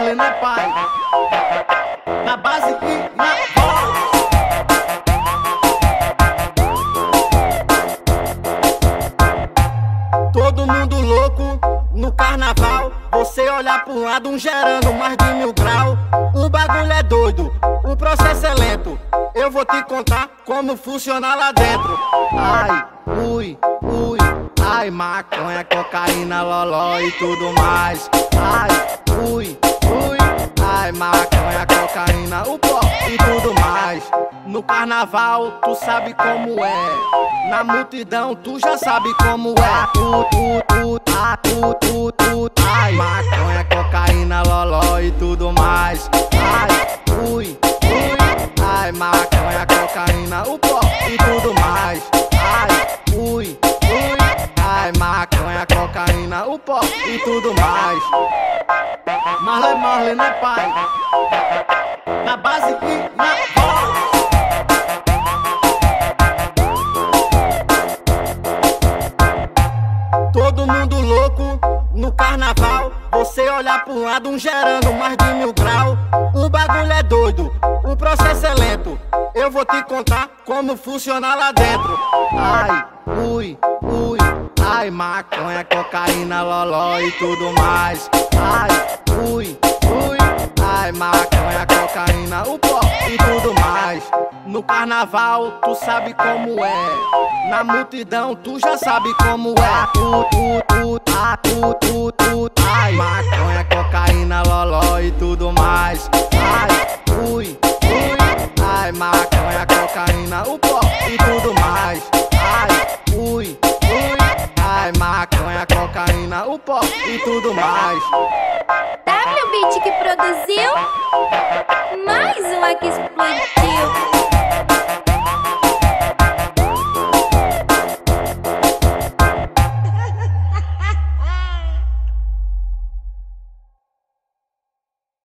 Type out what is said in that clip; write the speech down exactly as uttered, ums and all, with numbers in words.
Marlene é pai, na base e na voz. Todo mundo louco no carnaval. Você olhar pro lado, um gerando mais de mil grau. O bagulho é doido, o processo é lento. Eu vou te contar como funciona lá dentro. Ai, ui, ui, ai, maconha, cocaína, loló e tudo mais. Ai, ui, ui, ai, maconha, cocaína, o pó e tudo mais. No carnaval, tu sabe como é. Na multidão, tu já sabe como é. Tu, tu, tu, ah, tu, tu, tu, ai, maconha, cocaína, loló e tudo mais. Ai, ui, ui, ai, maconha, cocaína, o pó e tudo mais. Ai, ui, ui, ai, maconha, cocaína, o pó e tudo mais. Marlene, Marlene é pai, na base e na voz. Todo mundo louco no carnaval. Você olhar pro lado, um gerando mais de mil grau. O bagulho é doido, o processo é lento. Eu vou te contar como funciona lá dentro. Ai, ui, ui, ai, maconha, cocaína, loló e tudo mais. Ai, ui, ui, ai, maconha, cocaína, o pó e tudo mais. No carnaval, tu sabe como é. Na multidão, tu já sabe como é. Tu, tu, tu, ah, tu, tu, tu, ai, maconha, cocaína, loló e tudo mais. Ai, ui, ui, ai, maconha, cocaína, o pó e tudo mais. Ai, ui, ui, ai, maconha, cocaína, o pó e tudo mais. W Beat que produziu, mais uma que explodiu.